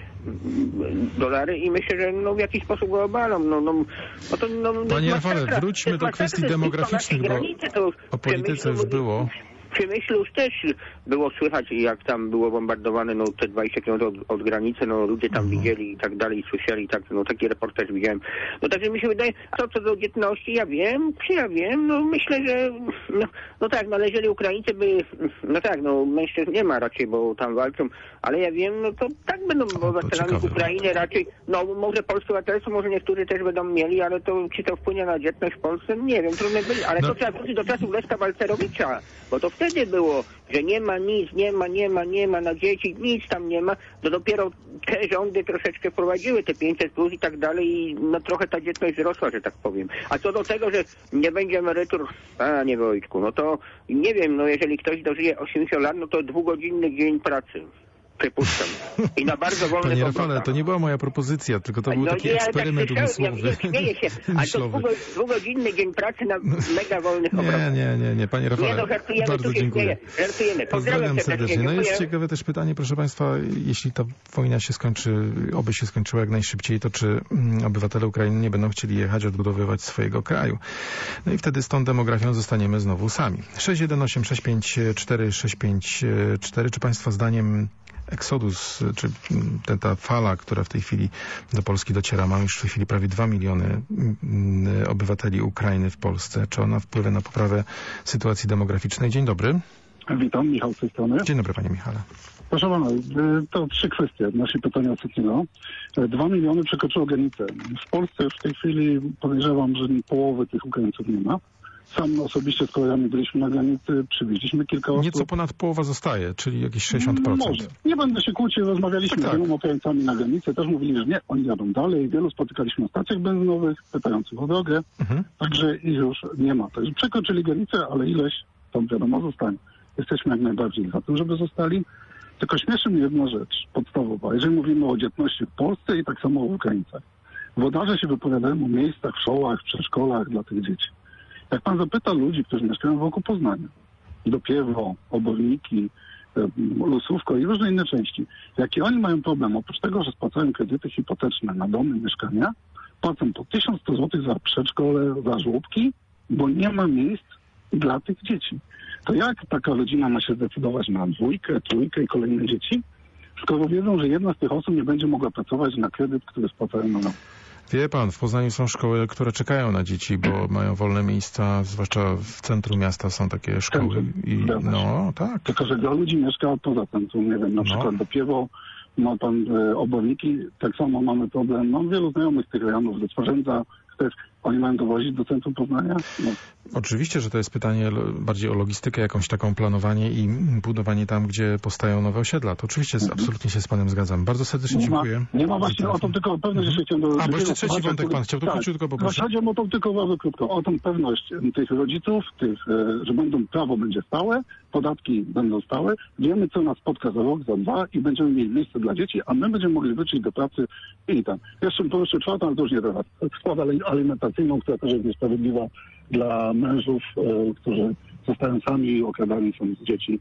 dolary i myślę, że no w jakiś sposób go obalą. No, no, no to, no,
Panie Rafale, wróćmy do kwestii demograficznych, bo o polityce już było.
W Przemyślu już też było słychać, jak tam było bombardowane no, te dwadzieścia kilometrów od, od granicy, no ludzie tam mhm. widzieli i tak dalej, słyszeli, tak, no taki reportaż widziałem. No także mi się wydaje, co co do dzietności, ja wiem, czy ja wiem, no myślę, że no, no tak, no ale jeżeli Ukraińcy by, no tak, no mężczyzn nie ma raczej, bo tam walczą, ale ja wiem, no to tak będą obywatelami Ukrainy raczej, no może polskie obywatelstwo, może niektórzy też będą mieli, ale to czy to wpłynie na dzietność w Polsce, nie wiem, trudno być, ale no. to trzeba wrócić do czasów Leszka Balcerowicza, bo to wtedy było, że nie ma nic, nie ma, nie ma, nie ma na dzieci, nic tam nie ma, to dopiero te rządy troszeczkę wprowadziły te pięćset plus i tak dalej i no trochę ta dzietność wzrosła, że tak powiem. A co do tego, że nie będzie emerytur, a nie Wojtku, no to nie wiem, no jeżeli ktoś dożyje osiemdziesiąt lat, no to dwugodzinny dzień pracy. Przypuszczam. I na bardzo wolnych
Panie Rafale, to nie była moja propozycja, tylko to był
no
taki
nie,
eksperyment
tak
umysłowy.
Ja śmieję się, ale to dwugodzinny dzień pracy na mega wolnych obrotach.
Nie, nie, nie, nie, Panie Rafale,
nie, no, żartujemy,
bardzo dziękuję.
Żartujemy.
Pozdrawiam serdecznie. No jest ciekawe też pytanie, proszę Państwa, jeśli ta wojna się skończy, oby się skończyła jak najszybciej, to czy obywatele Ukrainy nie będą chcieli jechać, odbudowywać swojego kraju? No i wtedy z tą demografią zostaniemy znowu sami. sześć jeden osiem sześć pięć cztery sześć pięć cztery. Czy Państwa zdaniem Exodus, czy ta, ta fala, która w tej chwili do Polski dociera, ma już w tej chwili prawie dwa miliony obywateli Ukrainy w Polsce. Czy ona wpływa na poprawę sytuacji demograficznej? Dzień dobry.
Witam, Michał z tej strony.
Dzień dobry, panie Michale.
Proszę pana, to trzy kwestie naszej pytania o Cetkino. Dwa miliony przekroczyło granicę. W Polsce już w tej chwili podejrzewam, że połowy tych Ukraińców nie ma. Sam osobiście z kolegami byliśmy na granicy, przywieźliśmy kilka osób.
Nieco ponad połowa zostaje, czyli jakieś sześćdziesiąt procent.
Może. Nie będę się kłócił, rozmawialiśmy tak, z wieloma Ukraińcami na granicy, też mówili, że nie, oni jadą dalej. Wielu spotykaliśmy na stacjach benzynowych, pytających o drogę, mhm. także ich już nie ma. Także przekroczyli granicę, ale ileś tam wiadomo zostanie. Jesteśmy jak najbardziej za tym, żeby zostali. Tylko śmieszy mnie jedna rzecz podstawowa. Jeżeli mówimy o dzietności w Polsce i tak samo o Ukraińcach. Włodarze się wypowiadają o miejscach w szkołach, w przedszkolach dla tych dzieci. Jak pan zapyta ludzi, którzy mieszkają wokół Poznania, Dopiewo, Oborniki, Lusówko i różne inne części, jakie oni mają problem, oprócz tego, że spłacają kredyty hipoteczne na domy, mieszkania, płacą po tysiąc sto złotych za przedszkole, za żłobki, bo nie ma miejsc dla tych dzieci. To jak taka rodzina ma się zdecydować na dwójkę, trójkę i kolejne dzieci, skoro wiedzą, że jedna z tych osób nie będzie mogła pracować na kredyt, który spłacają na dom?
Wie pan, w Poznaniu są szkoły, które czekają na dzieci, bo mają wolne miejsca, zwłaszcza w centrum miasta są takie szkoły. I, no, tak.
Tylko, że dla ludzi mieszka poza centrum, nie wiem, na przykład no. Dopiewo, ma pan e, Oborniki, tak samo mamy problem, mam wielu znajomych z tych rejonów, ze Tworzędza, też oni mają dowozić do centrum Poznania? No.
Oczywiście, że to jest pytanie bardziej o logistykę, jakąś taką planowanie i budowanie tam, gdzie powstają nowe osiedla. To oczywiście mhm. absolutnie się z panem zgadzam. Bardzo serdecznie
nie
dziękuję.
Ma, nie ma właśnie o tą tylko pewność, że się chciałem...
Do, A, bo jeszcze trzeci wątek pan chciał, to
tak,
króciutko poproszę.
Chodzi o to tylko bardzo krótko, o tą pewność tych rodziców, tych, że będą, prawo będzie stałe, podatki będą stałe, wiemy, co nas spotka za rok, za dwa i będziemy mieli miejsce dla dzieci, a my będziemy mogli wrócić do pracy i tam. Jeszcze jeszcze czwarta, ale to już nie teraz. Sprawę alimentacyjną, która też jest niesprawiedliwa dla mężów, e, którzy zostają sami i okradani są z dzieci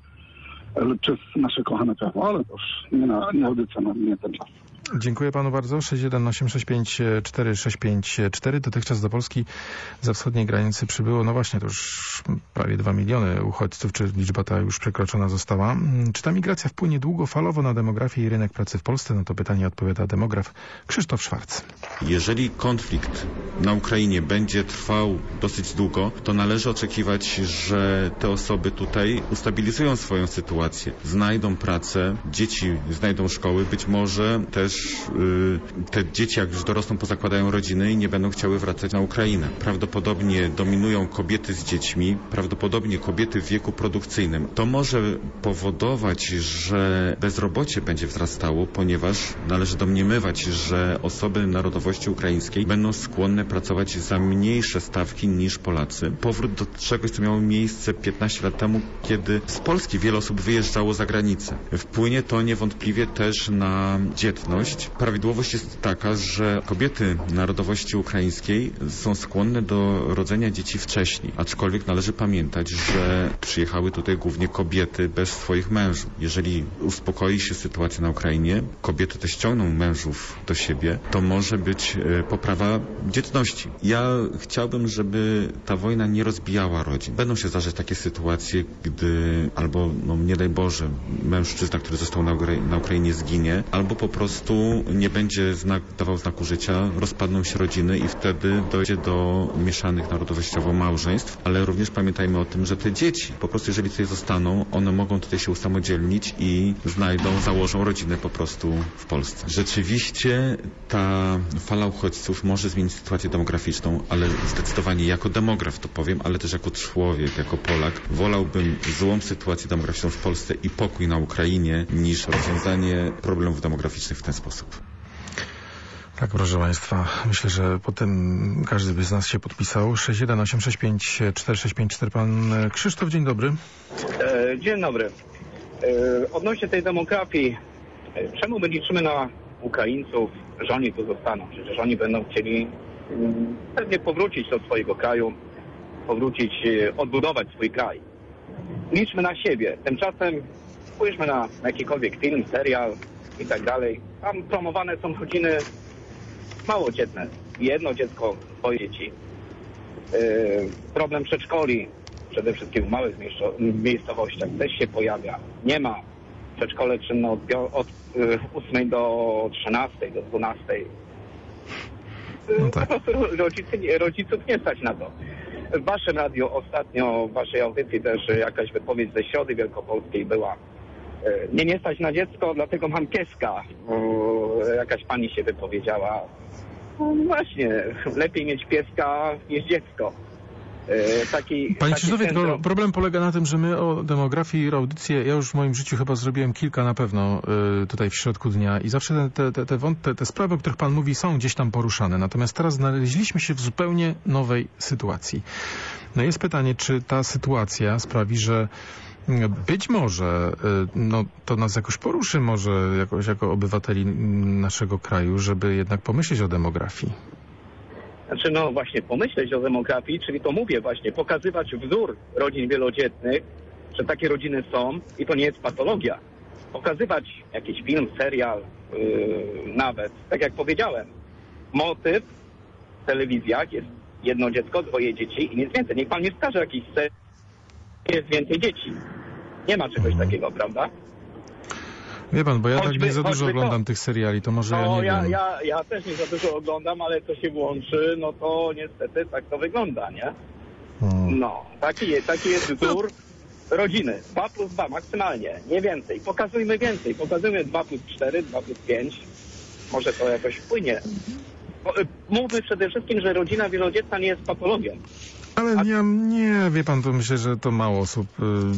e, przez nasze kochane prawo, ale to już nie, na, nie audycja, na nie ten czas.
Dziękuję panu bardzo. sześć jeden osiem sześć pięć cztery sześć pięć cztery. Dotychczas do Polski za wschodniej granicy przybyło, no właśnie, to już prawie dwa miliony uchodźców, czy liczba ta już przekroczona została. Czy ta migracja wpłynie długofalowo na demografię i rynek pracy w Polsce? No to pytanie odpowiada demograf Krzysztof Szwarc.
Jeżeli konflikt na Ukrainie będzie trwał dosyć długo, to należy oczekiwać, że te osoby tutaj ustabilizują swoją sytuację, znajdą pracę, dzieci znajdą szkoły, być może też te dzieci, jak już dorosną, pozakładają rodziny i nie będą chciały wracać na Ukrainę. Prawdopodobnie dominują kobiety z dziećmi, prawdopodobnie kobiety w wieku produkcyjnym. To może powodować, że bezrobocie będzie wzrastało, ponieważ należy domniemywać, że osoby narodowości ukraińskiej będą skłonne pracować za mniejsze stawki niż Polacy. Powrót do czegoś, co miało miejsce piętnaście lat temu, kiedy z Polski wiele osób wyjeżdżało za granicę. Wpłynie to niewątpliwie też na dzietność. prawidłowość. Prawidłowość jest taka, że kobiety narodowości ukraińskiej są skłonne do rodzenia dzieci wcześniej, aczkolwiek należy pamiętać, że przyjechały tutaj głównie kobiety bez swoich mężów. Jeżeli uspokoi się sytuacja na Ukrainie, kobiety te ściągną mężów do siebie, to może być poprawa dzietności. Ja chciałbym, żeby ta wojna nie rozbijała rodzin. Będą się zdarzać takie sytuacje, gdy albo, no nie daj Boże, mężczyzna, który został na, na Ukrainie zginie, albo po prostu nie będzie znak, dawał znaku życia, rozpadną się rodziny i wtedy dojdzie do mieszanych narodowościowo małżeństw, ale również pamiętajmy o tym, że te dzieci, po prostu jeżeli tutaj zostaną, one mogą tutaj się usamodzielnić i znajdą, założą rodzinę po prostu w Polsce. Rzeczywiście ta fala uchodźców może zmienić sytuację demograficzną, ale zdecydowanie jako demograf to powiem, ale też jako człowiek, jako Polak, wolałbym złą sytuację demograficzną w Polsce i pokój na Ukrainie, niż rozwiązanie problemów demograficznych w ten sposób.
Tak, proszę Państwa, myślę, że potem każdy by z nas się podpisał. sześć jeden osiem sześć pięć cztery sześć pięć cztery. Pan Krzysztof, dzień dobry.
E, dzień dobry. E, odnośnie tej demografii, e, czemu my liczymy na Ukraińców, że oni tu zostaną? Przecież oni będą chcieli mm, pewnie powrócić do swojego kraju, powrócić, e, odbudować swój kraj. Liczmy na siebie. Tymczasem spójrzmy na, na jakikolwiek film, serial i tak dalej. Tam promowane są rodziny małodzietne. Jedno dziecko, dwoje dzieci. Yy, problem przedszkoli, przede wszystkim w małych miejscowościach, też się pojawia. Nie ma. Przedszkole czynne od, od yy, ósmej do trzynastej, do dwunastej. Yy, no tak. Po prostu rodzicy, rodziców nie stać na to. W waszym radiu ostatnio, w waszej audycji też jakaś wypowiedź ze Środy Wielkopolskiej była. Mnie nie stać na dziecko, dlatego mam pieska. Jakaś pani się wypowiedziała. No właśnie, lepiej mieć pieska niż dziecko. Taki,
Panie
taki
Krzysztofie,
syndrom...
problem polega na tym, że my o demografii, audycję, ja już w moim życiu chyba zrobiłem kilka na pewno tutaj w środku dnia i zawsze te, te, te, te, te sprawy, o których Pan mówi, są gdzieś tam poruszane. Natomiast teraz znaleźliśmy się w zupełnie nowej sytuacji. No jest pytanie, czy ta sytuacja sprawi, że być może no, to nas jakoś poruszy, może jakoś jako obywateli naszego kraju, żeby jednak pomyśleć o demografii.
Znaczy, no właśnie, pomyśleć o demografii, czyli to mówię właśnie, pokazywać wzór rodzin wielodzietnych, że takie rodziny są i to nie jest patologia. Pokazywać jakiś film, serial, yy, nawet, tak jak powiedziałem, motyw w telewizjach jest jedno dziecko, dwoje dzieci i nic więcej. Niech pan nie wskaże jakiś serial, jest więcej dzieci. Nie ma czegoś takiego, prawda?
Wie pan, bo ja choćby, tak nie za dużo oglądam
to.
tych seriali, to może
no,
ja nie
ja,
wiem.
Ja, ja też nie za dużo oglądam, ale co się włączy, no to niestety tak to wygląda, nie? Hmm. No, taki jest, taki jest wzór rodziny. dwa plus dwa maksymalnie, nie więcej. Pokazujmy więcej, pokazujmy dwa plus cztery, dwa plus pięć. Może to jakoś wpłynie. Mówmy przede wszystkim, że rodzina wielodzietna nie jest patologią.
Ale nie, nie, wie pan, to myślę, że to mało osób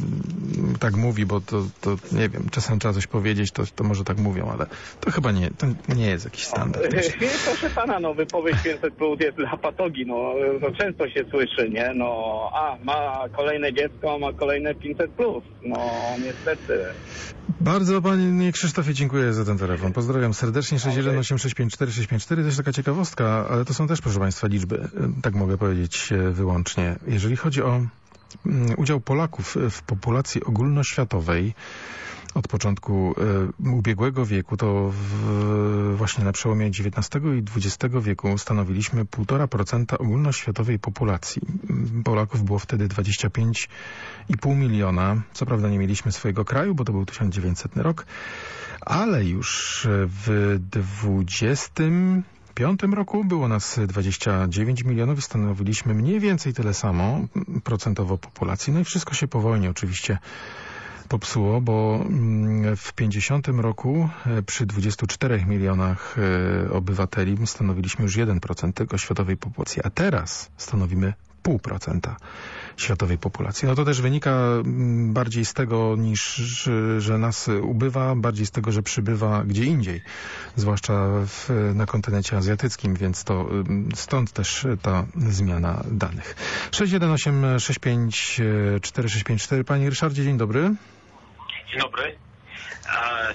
y, tak mówi, bo to, to, nie wiem, czasem trzeba coś powiedzieć, to, to może tak mówią, ale to chyba nie, to nie jest jakiś standard.
Proszę pana, no wypowiedź pięćset plus jest dla patologii, no, no często się słyszy, nie, no, a, ma kolejne dziecko, ma kolejne pięćset plus, no, niestety.
Bardzo panie Krzysztofie dziękuję za ten telefon. Pozdrawiam serdecznie. sześć jeden osiem sześć pięć cztery sześć pięć cztery. To jest taka ciekawostka, ale to są też, proszę państwa, liczby. Tak mogę powiedzieć wyłącznie. Jeżeli chodzi o udział Polaków w populacji ogólnoświatowej od początku y, ubiegłego wieku, to w, właśnie na przełomie dziewiętnastego i dwudziestego wieku stanowiliśmy półtora procenta ogólnoświatowej populacji. Polaków było wtedy dwadzieścia pięć i pół miliona. Co prawda nie mieliśmy swojego kraju, bo to był tysiąc dziewięćsetny rok, ale już w dwudziestym piątym roku było nas dwadzieścia dziewięć milionów i stanowiliśmy mniej więcej tyle samo procentowo populacji. No i wszystko się po wojnie oczywiście popsuło, bo w pięćdziesiątym roku przy dwudziestu czterech milionach obywateli stanowiliśmy już jeden procent tego światowej populacji, a teraz stanowimy pół procenta światowej populacji. No to też wynika bardziej z tego, niż że nas ubywa, bardziej z tego, że przybywa gdzie indziej, zwłaszcza w, na kontynencie azjatyckim, więc to stąd też ta zmiana danych. sześć jeden osiem sześć pięć cztery sześć pięć cztery. Panie Ryszardzie, dzień dobry.
Dzień dobry.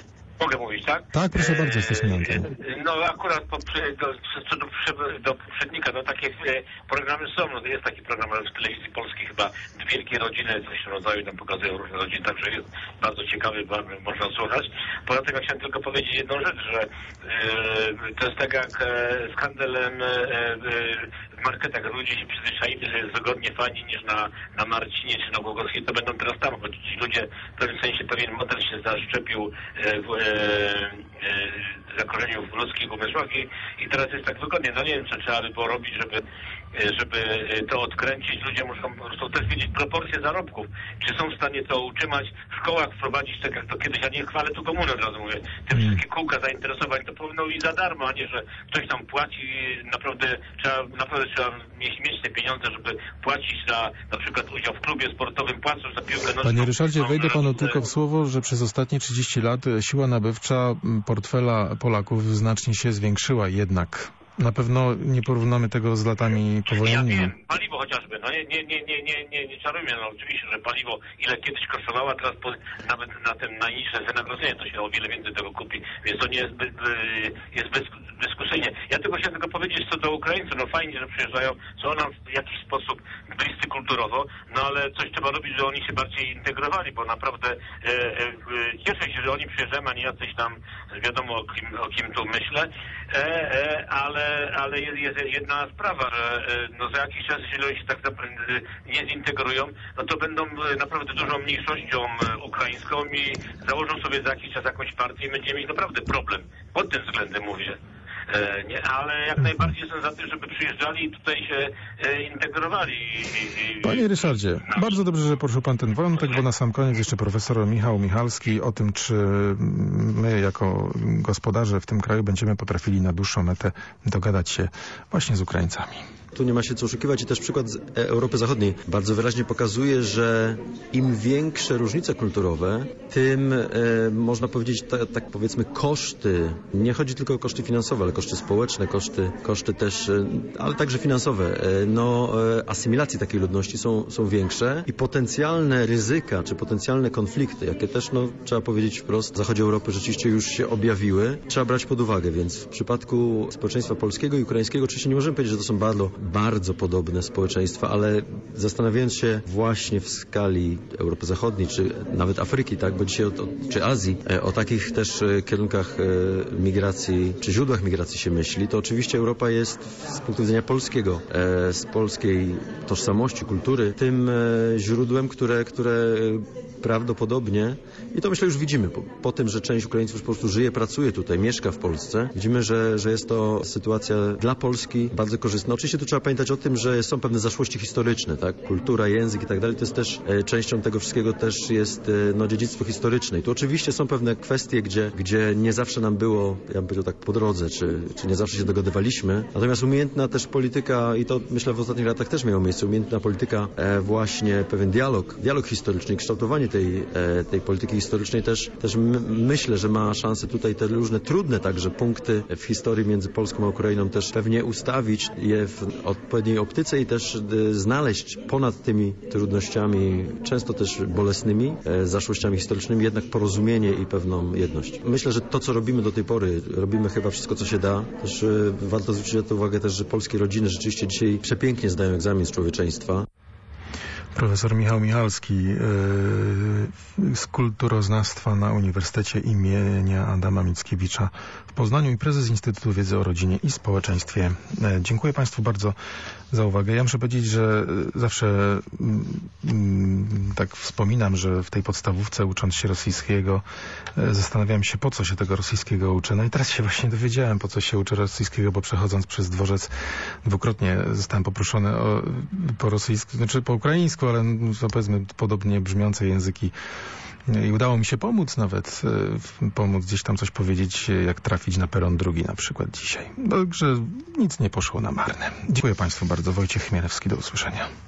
Mogę mówić, tak?
Tak, proszę bardzo, jesteśmy na antenie.
No akurat po, do, do, do poprzednika, no takie programy są, no jest taki program w telewizji polskiej chyba Wielkie Rodziny, coś w rodzaju, tam pokazują różne rodziny, także jest bardzo ciekawy, można słuchać. Poza tym ja chciałem tylko powiedzieć jedną rzecz, że yy, to jest tak jak z handlem yy, w marketach. Ludzie się przyzwyczaili, że jest wygodnie, fajnie niż na, na Marcinie czy na Głogowskiej, to będą teraz tam chodzić. Ci ludzie w pewnym sensie pewien model się zaszczepił yy, w, yy, zakorzenił w ludzkich umysłach i, i teraz jest tak wygodnie. No nie wiem, co trzeba by było robić, żeby, żeby to odkręcić. Ludzie muszą po prostu też wiedzieć proporcje zarobków. Czy są w stanie to utrzymać w szkołach, wprowadzić tak jak to kiedyś. Ja nie chwalę tu komuny, od razu mówię. Te wszystkie kółka zainteresowań to powinno i za darmo, a nie, że ktoś tam płaci. Naprawdę trzeba, naprawdę trzeba mieć, mieć te pieniądze, żeby płacić za na przykład udział w klubie sportowym, płacąc za piłkę nożną.
Panie Ryszardzie, wejdę panu tylko w słowo, że przez ostatnie trzydzieści lat siła nabywcza portfela Polaków znacznie się zwiększyła jednak. Na pewno nie porównamy tego z latami powojennymi.
Ja wiem, paliwo chociażby, no nie, nie, nie, nie, nie, nie, nie czarujmy, no oczywiście, że paliwo ile kiedyś kosztowało, a teraz po, nawet na tym najniższe wynagrodzenie to się o wiele więcej tego kupi, więc to nie jest, by, by, jest bez, dyskusyjnie. Ja tylko chciałem tylko powiedzieć co do Ukraińców, no fajnie, że przyjeżdżają, są nam w jakiś sposób bliscy kulturowo, no ale coś trzeba robić, że oni się bardziej integrowali, bo naprawdę e, e, cieszę się, że oni przyjeżdżają, a nie jacyś tam, wiadomo o kim, o kim tu myślę, e, e, ale ale jest, jest jedna sprawa, że no za jakiś czas, jeśli oni się tak nie zintegrują, no to będą naprawdę dużą mniejszością ukraińską i założą sobie za jakiś czas jakąś partię i będziemy mieć naprawdę problem. Pod tym względem mówię. E, nie, ale jak najbardziej jestem za tym, żeby przyjeżdżali i tutaj się e, integrowali. I, i,
Panie Ryszardzie, no. Bardzo dobrze, że poruszył pan ten wątek, bo na sam koniec jeszcze profesor Michał Michalski o tym, czy my jako gospodarze w tym kraju będziemy potrafili na dłuższą metę dogadać się właśnie z Ukraińcami.
Tu nie ma się co oszukiwać i też przykład z Europy Zachodniej bardzo wyraźnie pokazuje, że im większe różnice kulturowe, tym e, można powiedzieć ta, tak powiedzmy koszty, nie chodzi tylko o koszty finansowe, ale koszty społeczne, koszty, koszty też, e, ale także finansowe, e, no e, asymilacji takiej ludności są, są większe i potencjalne ryzyka, czy potencjalne konflikty, jakie też, no trzeba powiedzieć wprost, w zachodzie Europy rzeczywiście już się objawiły, trzeba brać pod uwagę, więc w przypadku społeczeństwa polskiego i ukraińskiego oczywiście nie możemy powiedzieć, że to są bardzo bardzo podobne społeczeństwa, ale zastanawiając się właśnie w skali Europy Zachodniej, czy nawet Afryki, tak, bo dzisiaj, o, czy Azji, o takich też kierunkach migracji, czy źródłach migracji się myśli, to oczywiście Europa jest z punktu widzenia polskiego, z polskiej tożsamości, kultury, tym źródłem, które, które prawdopodobnie, i to myślę już widzimy, po, po tym, że część Ukraińców już po prostu żyje, pracuje tutaj, mieszka w Polsce, widzimy, że, że jest to sytuacja dla Polski bardzo korzystna. Oczywiście tu trzeba pamiętać o tym, że są pewne zaszłości historyczne, tak? Kultura, język i tak dalej, to jest też e, częścią tego wszystkiego też jest e, no, dziedzictwo historyczne. I tu oczywiście są pewne kwestie, gdzie, gdzie nie zawsze nam było, ja bym powiedział tak po drodze, czy, czy nie zawsze się dogadywaliśmy. Natomiast umiejętna też polityka, i to myślę w ostatnich latach też miało miejsce, umiejętna polityka, e, właśnie pewien dialog, dialog historyczny, kształtowanie tej, e, tej polityki historycznej też, też my, myślę, że ma szansę tutaj te różne trudne także punkty w historii między Polską a Ukrainą też pewnie ustawić je w odpowiedniej optyce i też y, znaleźć ponad tymi trudnościami, często też bolesnymi, e, zaszłościami historycznymi, jednak porozumienie i pewną jedność. Myślę, że to, co robimy do tej pory, robimy chyba wszystko, co się da. Też y, warto zwrócić na to uwagę też, że polskie rodziny rzeczywiście dzisiaj przepięknie zdają egzamin z człowieczeństwa.
Profesor Michał Michalski yy, z kulturoznawstwa na Uniwersytecie imienia Adama Mickiewicza w Poznaniu i prezes Instytutu Wiedzy o Rodzinie i Społeczeństwie. Yy, dziękuję Państwu bardzo za uwagę. Ja muszę powiedzieć, że zawsze yy, yy, tak wspominam, że w tej podstawówce ucząc się rosyjskiego yy, zastanawiałem się, po co się tego rosyjskiego uczę. No i teraz się właśnie dowiedziałem, po co się uczę rosyjskiego, bo przechodząc przez dworzec dwukrotnie zostałem poproszony o, po rosyjsku, znaczy po ukraińsku, ale no, powiedzmy podobnie brzmiące języki. I udało mi się pomóc nawet, pomóc gdzieś tam coś powiedzieć, jak trafić na peron drugi na przykład dzisiaj. Także nic nie poszło na marne. Dziękuję Państwu bardzo. Wojciech Chmielewski, do usłyszenia.